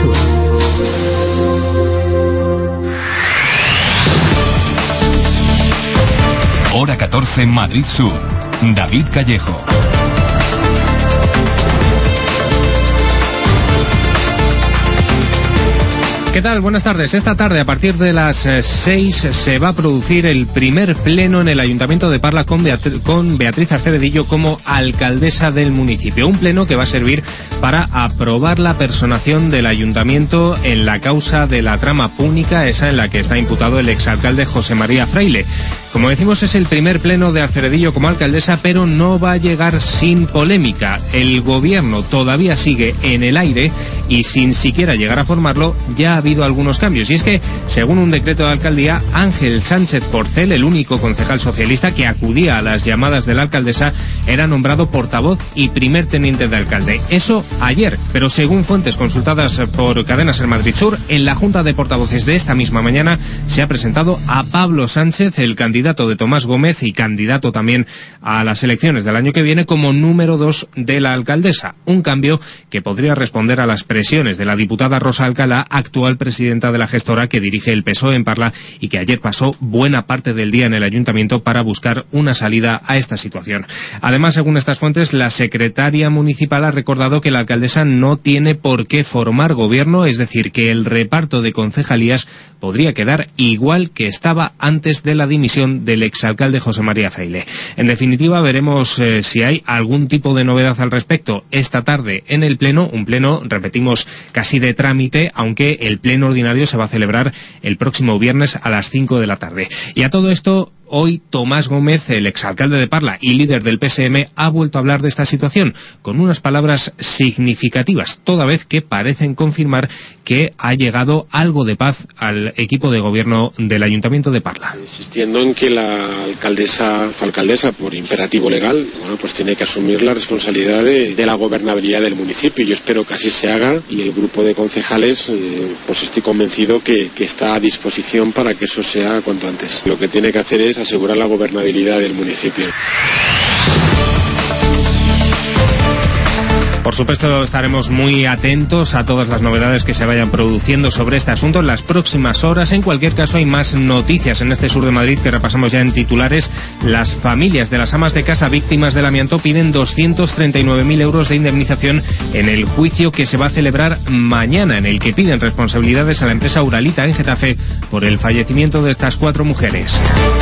Sur. Hora 14, Madrid Sur. David Callejo. ¿Qué tal? Buenas tardes. Esta tarde, a partir de las 6, se va a producir el primer pleno en el Ayuntamiento de Parla con Beatriz Acevedillo como alcaldesa del municipio. Un pleno que va a servir para aprobar la personación del Ayuntamiento en la causa de la trama púnica, esa en la que está imputado el exalcalde José María Fraile. Como decimos, es el primer pleno de Acevedillo como alcaldesa, pero no va a llegar sin polémica. El gobierno todavía sigue en el aire y sin siquiera llegar a formarlo, ya ha habido algunos cambios. Y es que, según un decreto de alcaldía, Ángel Sánchez Porcel, el único concejal socialista que acudía a las llamadas de la alcaldesa, era nombrado portavoz y primer teniente de alcalde. Eso ayer, pero según fuentes consultadas por Cadena Ser Madrid Sur, en la Junta de Portavoces de esta misma mañana se ha presentado a Pablo Sánchez, el candidato de Tomás Gómez y candidato también a las elecciones del año que viene, como número 2 de la alcaldesa. Un cambio que podría responder a las presiones de la diputada Rosa Alcalá, actual presidenta de la gestora que dirige el PSOE en Parla y que ayer pasó buena parte del día en el ayuntamiento para buscar una salida a esta situación. Además, según estas fuentes, la secretaria municipal ha recordado que la alcaldesa no tiene por qué formar gobierno, es decir, que el reparto de concejalías podría quedar igual que estaba antes de la dimisión del exalcalde José María Fraile. En definitiva, veremos si hay algún tipo de novedad al respecto esta tarde en el pleno, un pleno, repetimos, casi de trámite, aunque el pleno ordinario se va a celebrar el próximo viernes a las 5 de la tarde. Y a todo esto, hoy Tomás Gómez, el exalcalde de Parla y líder del PSM, ha vuelto a hablar de esta situación con unas palabras significativas, toda vez que parecen confirmar que ha llegado algo de paz al equipo de gobierno del Ayuntamiento de Parla. Insistiendo en que la alcaldesa por imperativo legal, pues tiene que asumir la responsabilidad de la gobernabilidad del municipio. Yo espero que así se haga y el grupo de concejales, pues estoy convencido que está a disposición para que eso sea cuanto antes. Lo que tiene que hacer es asegurar la gobernabilidad del municipio. Por supuesto, estaremos muy atentos a todas las novedades que se vayan produciendo sobre este asunto en las próximas horas. En cualquier caso, hay más noticias en este sur de Madrid que repasamos ya en titulares. Las familias de las amas de casa víctimas del amianto piden 239.000 euros de indemnización en el juicio que se va a celebrar mañana, en el que piden responsabilidades a la empresa Uralita en Getafe por el fallecimiento de estas 4 mujeres.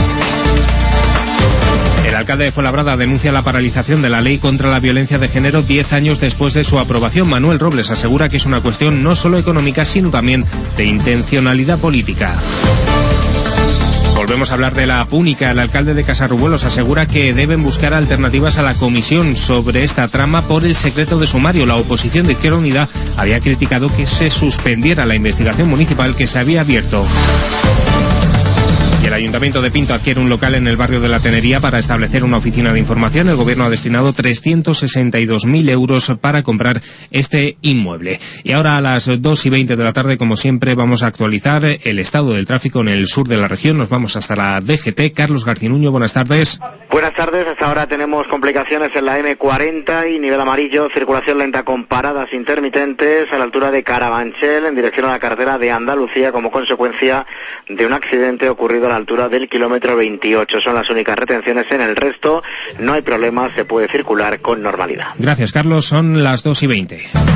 El alcalde de Fuenlabrada denuncia la paralización de la ley contra la violencia de género 10 años después de su aprobación. Manuel Robles asegura que es una cuestión no solo económica, sino también de intencionalidad política. Volvemos a hablar de la púnica. El alcalde de Casarrubuelos asegura que deben buscar alternativas a la comisión sobre esta trama por el secreto de sumario. La oposición de Izquierda Unida había criticado que se suspendiera la investigación municipal que se había abierto. Y el Ayuntamiento de Pinto adquiere un local en el barrio de la Tenería para establecer una oficina de información. El Gobierno ha destinado 362.000 euros para comprar este inmueble. Y ahora a las 2:20 de la tarde, como siempre, vamos a actualizar el estado del tráfico en el sur de la región. Nos vamos hasta la DGT. Carlos Garcinuño, buenas tardes. Buenas tardes. Hasta ahora tenemos complicaciones en la M40 y nivel amarillo, circulación lenta con paradas intermitentes a la altura de Carabanchel en dirección a la carretera de Andalucía como consecuencia de un accidente ocurrido a la altura del kilómetro 28. Son las únicas retenciones. En el resto no hay problemas, se puede circular con normalidad. Gracias, Carlos. Son las 2:20.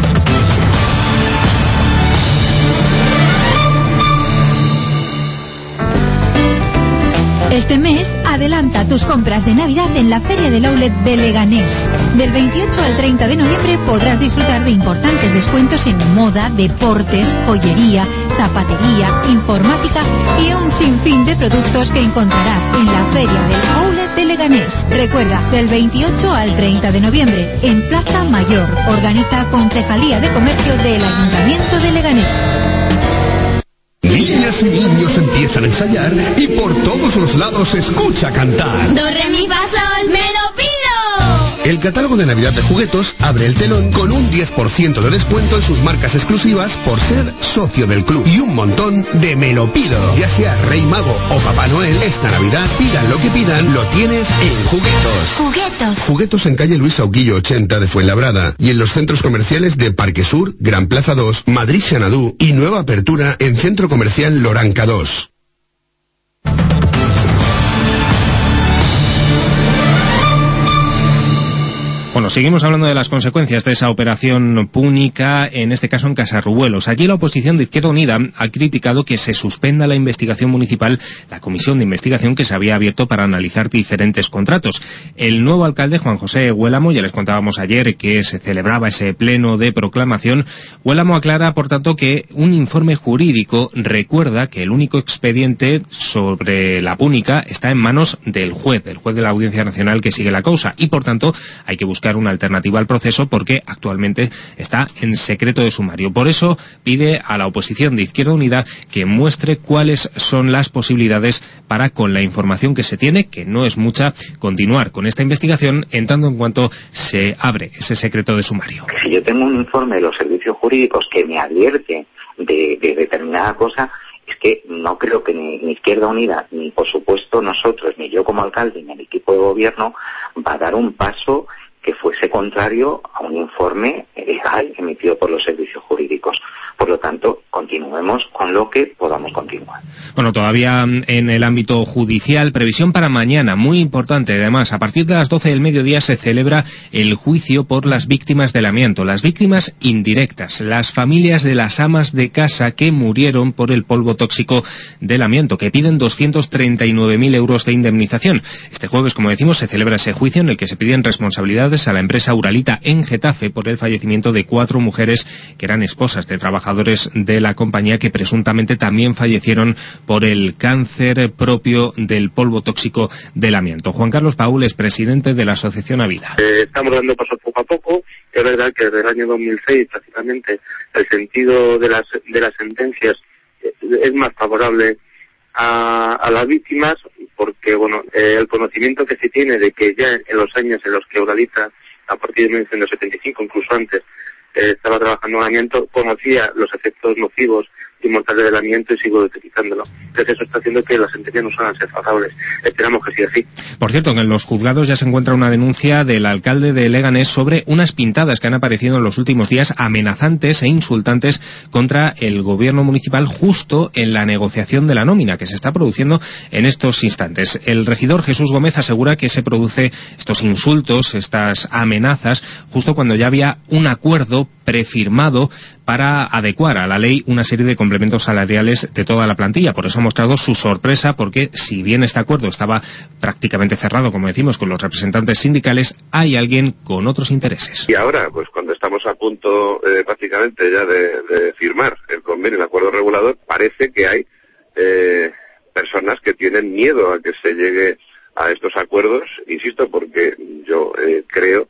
Este mes, adelanta tus compras de Navidad en la Feria del Outlet de Leganés. Del 28 al 30 de noviembre podrás disfrutar de importantes descuentos en moda, deportes, joyería, zapatería, informática y un sinfín de productos que encontrarás en la Feria del Outlet de Leganés. Recuerda, del 28 al 30 de noviembre, en Plaza Mayor. Organiza Concejalía de Comercio del Ayuntamiento de Leganés. Niñas y niños empiezan a ensayar y por todos los lados se escucha cantar. Do, re, mi, fa, sol, me lo pido. El catálogo de Navidad de Juguetos abre el telón con un 10% de descuento en sus marcas exclusivas por ser socio del club. Y un montón de me lo pido. Ya sea Rey Mago o Papá Noel, esta Navidad, pidan lo que pidan, lo tienes en Juguetos. Juguetos. Juguetos en calle Luis Auquillo 80 de Fuenlabrada y en los centros comerciales de Parque Sur, Gran Plaza 2, Madrid Xanadú y nueva apertura en Centro Comercial Loranca 2. Bueno, seguimos hablando de las consecuencias de esa operación púnica, en este caso en Casarrubuelos. Allí la oposición de Izquierda Unida ha criticado que se suspenda la investigación municipal, la comisión de investigación que se había abierto para analizar diferentes contratos. El nuevo alcalde, Juan José Huélamo, ya les contábamos ayer que se celebraba ese pleno de proclamación. Huélamo aclara, por tanto, que un informe jurídico recuerda que el único expediente sobre la púnica está en manos del juez de la Audiencia Nacional que sigue la causa, y por tanto hay que buscar una alternativa al proceso porque actualmente está en secreto de sumario. Por eso pide a la oposición de Izquierda Unida que muestre cuáles son las posibilidades para, con la información que se tiene, que no es mucha, continuar con esta investigación en tanto en cuanto se abre ese secreto de sumario. Si yo tengo un informe de los servicios jurídicos que me advierte de determinada cosa, es que no creo que ni Izquierda Unida, ni por supuesto nosotros, ni yo como alcalde, ni el equipo de gobierno va a dar un paso que fuese contrario a un informe legal emitido por los servicios jurídicos. Por lo tanto, continuemos con lo que podamos continuar. Bueno, todavía en el ámbito judicial, previsión para mañana, muy importante. Además, a partir de las 12 del mediodía se celebra el juicio por las víctimas del amianto, las víctimas indirectas, las familias de las amas de casa que murieron por el polvo tóxico del amianto, que piden 239.000 euros de indemnización. Este jueves, como decimos, se celebra ese juicio en el que se piden responsabilidades a la empresa Uralita en Getafe por el fallecimiento de 4 mujeres que eran esposas de trabajadores de la compañía que presuntamente también fallecieron por el cáncer propio del polvo tóxico del amianto. Juan Carlos Paúl es presidente de la Asociación Avida. Estamos dando pasos poco a poco. Es verdad que desde el año 2006 prácticamente el sentido de las sentencias es más favorable a las víctimas, porque bueno, el conocimiento que se tiene de que ya en los años en los que Uralita, a partir de 1975, incluso antes, estaba trabajando en amianto, conocía los efectos nocivos y mortales del amianto y sigo utilizándolo. Entonces eso está haciendo que las sentencias no suelen ser favorables. Esperamos que sea así. Por cierto, en los juzgados ya se encuentra una denuncia del alcalde de Leganés sobre unas pintadas que han aparecido en los últimos días amenazantes e insultantes contra el gobierno municipal justo en la negociación de la nómina que se está produciendo en estos instantes. El regidor Jesús Gómez asegura que se produce estos insultos, estas amenazas, justo cuando ya había un acuerdo prefirmado para adecuar a la ley una serie de complementos salariales de toda la plantilla. Por eso ha mostrado su sorpresa, porque si bien este acuerdo estaba prácticamente cerrado, como decimos, con los representantes sindicales, hay alguien con otros intereses. Y ahora, pues cuando estamos a punto prácticamente ya de firmar el convenio, el acuerdo regulador, parece que hay personas que tienen miedo a que se llegue a estos acuerdos, insisto, porque yo creo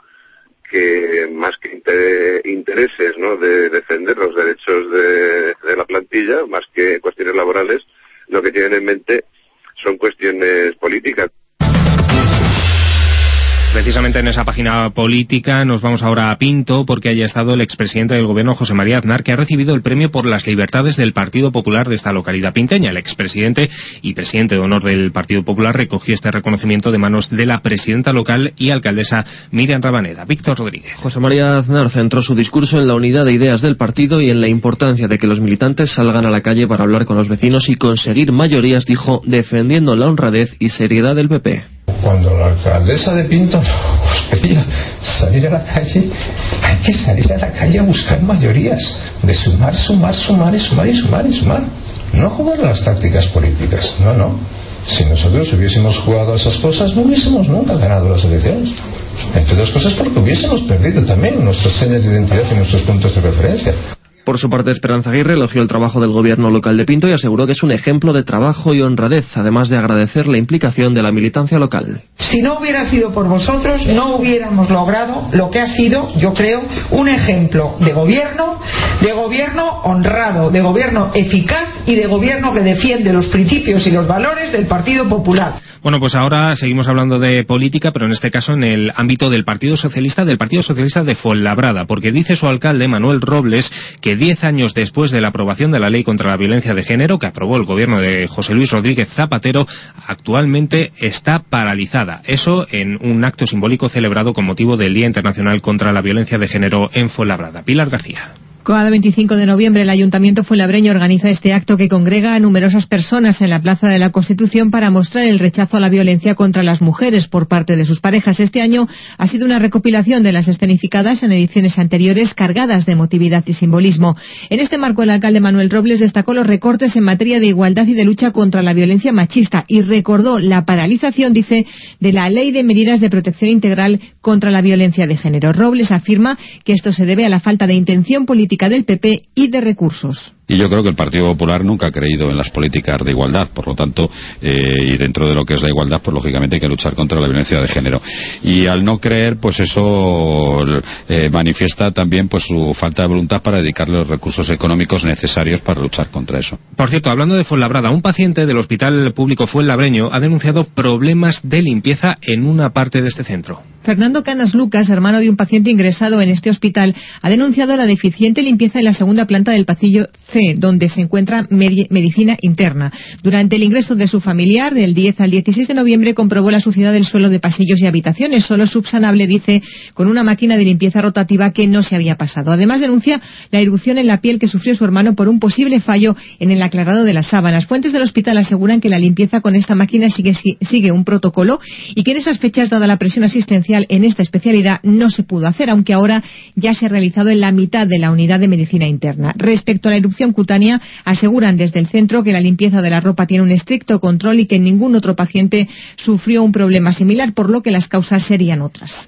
que más que intereses, ¿no?, de defender los derechos de la plantilla, más que cuestiones laborales, lo que tienen en mente son cuestiones políticas. Precisamente en esa página política nos vamos ahora a Pinto, porque haya estado el expresidente del gobierno, José María Aznar, que ha recibido el premio por las libertades del Partido Popular de esta localidad pinteña. El expresidente y presidente de honor del Partido Popular recogió este reconocimiento de manos de la presidenta local y alcaldesa Miriam Rabaneda. Víctor Rodríguez. José María Aznar centró su discurso en la unidad de ideas del partido y en la importancia de que los militantes salgan a la calle para hablar con los vecinos y conseguir mayorías, dijo, defendiendo la honradez y seriedad del PP. Cuando la alcaldesa de Pinto nos pedía salir a la calle, hay que salir a la calle a buscar mayorías, de sumar. No jugar a las tácticas políticas, no. Si nosotros hubiésemos jugado a esas cosas, no hubiésemos nunca ganado las elecciones. Entre otras cosas porque hubiésemos perdido también nuestras señas de identidad y nuestros puntos de referencia. Por su parte, Esperanza Aguirre elogió el trabajo del gobierno local de Pinto y aseguró que es un ejemplo de trabajo y honradez, además de agradecer la implicación de la militancia local. Si no hubiera sido por vosotros, no hubiéramos logrado lo que ha sido, yo creo, un ejemplo de gobierno honrado, de gobierno eficaz y de gobierno que defiende los principios y los valores del Partido Popular. Bueno, pues ahora seguimos hablando de política, pero en este caso en el ámbito del Partido Socialista de Fuenlabrada, porque dice su alcalde, Manuel Robles, que 10 años después de la aprobación de la ley contra la violencia de género, que aprobó el gobierno de José Luis Rodríguez Zapatero, actualmente está paralizada. Eso en un acto simbólico celebrado con motivo del Día Internacional contra la Violencia de Género en Fuenlabrada. Pilar García. Cada 25 de noviembre el Ayuntamiento fuenlabreño organiza este acto que congrega a numerosas personas en la Plaza de la Constitución para mostrar el rechazo a la violencia contra las mujeres por parte de sus parejas. Este año ha sido una recopilación de las escenificadas en ediciones anteriores cargadas de emotividad y simbolismo. En este marco el alcalde Manuel Robles destacó los recortes en materia de igualdad y de lucha contra la violencia machista y recordó la paralización, dice, de la Ley de Medidas de Protección Integral contra la Violencia de Género. Robles afirma que esto se debe a la falta de intención política del PP y de recursos. Y yo creo que el Partido Popular nunca ha creído en las políticas de igualdad, por lo tanto, y dentro de lo que es la igualdad, pues lógicamente hay que luchar contra la violencia de género. Y al no creer, pues eso manifiesta también pues su falta de voluntad para dedicarle los recursos económicos necesarios para luchar contra eso. Por cierto, hablando de Fuenlabrada, un paciente del Hospital Público Fuenlabreño ha denunciado problemas de limpieza en una parte de este centro. Fernando Canas Lucas, hermano de un paciente ingresado en este hospital, ha denunciado la deficiente limpieza en la segunda planta del pasillo C, donde se encuentra medicina interna. Durante el ingreso de su familiar, del 10 al 16 de noviembre, comprobó la suciedad del suelo de pasillos y habitaciones, solo subsanable, dice, con una máquina de limpieza rotativa que no se había pasado. Además, denuncia la erupción en la piel que sufrió su hermano por un posible fallo en el aclarado de las sábanas. Fuentes del hospital aseguran que la limpieza con esta máquina sigue un protocolo y que en esas fechas, dada la presión asistencial en esta especialidad, no se pudo hacer, aunque ahora ya se ha realizado en la mitad de la unidad de medicina interna. Respecto a la erupción cutánea, aseguran desde el centro que la limpieza de la ropa tiene un estricto control y que ningún otro paciente sufrió un problema similar, por lo que las causas serían otras.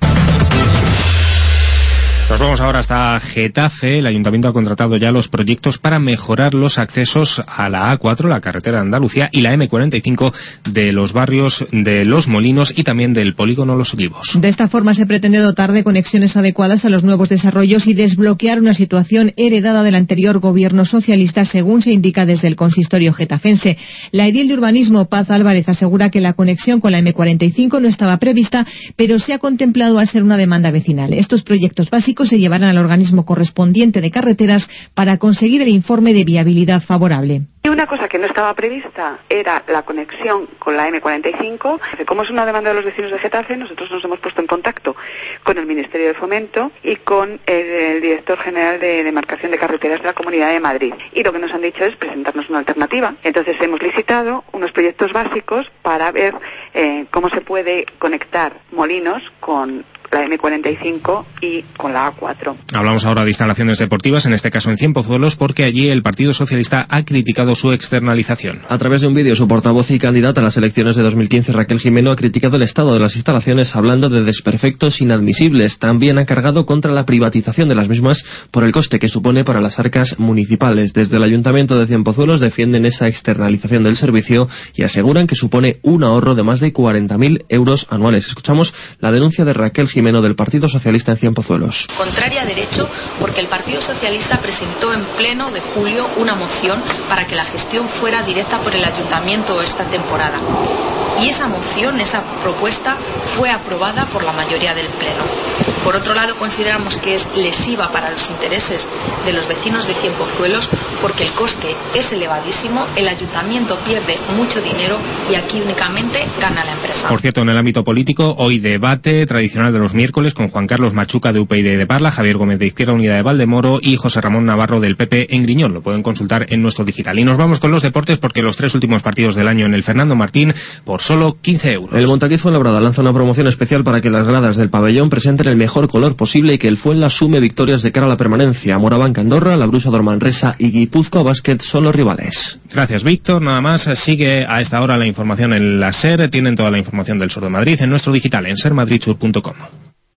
Nos vamos ahora hasta Getafe. El Ayuntamiento ha contratado ya los proyectos para mejorar los accesos a la A4, la carretera de Andalucía, y la M45 de los barrios de Los Molinos y también del Polígono Los Olivos. De esta forma se pretende dotar de conexiones adecuadas a los nuevos desarrollos y desbloquear una situación heredada del anterior gobierno socialista, según se indica desde el consistorio getafense. La edil de urbanismo, Paz Álvarez, asegura que la conexión con la M45 no estaba prevista, pero se ha contemplado al ser una demanda vecinal. Estos proyectos básicos se llevarán al organismo correspondiente de carreteras para conseguir el informe de viabilidad favorable. Y una cosa que no estaba prevista era la conexión con la M45. Como es una demanda de los vecinos de Getafe, nosotros nos hemos puesto en contacto con el Ministerio de Fomento y con el director general de demarcación de carreteras de la Comunidad de Madrid. Y lo que nos han dicho es presentarnos una alternativa. Entonces hemos licitado unos proyectos básicos para ver cómo se puede conectar Molinos con la M45 y con la A4. Hablamos ahora de instalaciones deportivas, en este caso en Cienpozuelos, porque allí el Partido Socialista ha criticado su externalización. A través de un vídeo, su portavoz y candidata a las elecciones de 2015, Raquel Jimeno, ha criticado el estado de las instalaciones hablando de desperfectos inadmisibles. También ha cargado contra la privatización de las mismas por el coste que supone para las arcas municipales. Desde el Ayuntamiento de Cienpozuelos defienden esa externalización del servicio y aseguran que supone un ahorro de más de 40.000 euros anuales. Escuchamos la denuncia de Raquel Jimeno del Partido Socialista en Cienpozuelos. Contraria a derecho, porque el Partido Socialista presentó en pleno de julio una moción para que la gestión fuera directa por el Ayuntamiento esta temporada. Y esa moción, esa propuesta, fue aprobada por la mayoría del Pleno. Por otro lado, consideramos que es lesiva para los intereses de los vecinos de Cienpozuelos, porque el coste es elevadísimo, el Ayuntamiento pierde mucho dinero y aquí únicamente gana la empresa. Por cierto, en el ámbito político, hoy debate tradicional de los miércoles con Juan Carlos Machuca de UPyD de Parla, Javier Gómez de Izquierda Unida de Valdemoro y José Ramón Navarro del PP en Griñón. Lo pueden consultar en nuestro digital. Y nos vamos con los deportes, porque los 3 últimos partidos del año en el Fernando Martín por solo 15 euros. El Montaquí Fuenlabrada lanza una promoción especial para que las gradas del pabellón presenten el mejor color posible y que el Fuenla sume victorias de cara a la permanencia. Morabanca Andorra, la Brusa Dormanresa y Guipúzcoa Basket son los rivales. Gracias, Víctor. Nada más, sigue a esta hora la información en la SER. Tienen toda la información del Sur de Madrid en nuestro digital, en sermadridsur.com.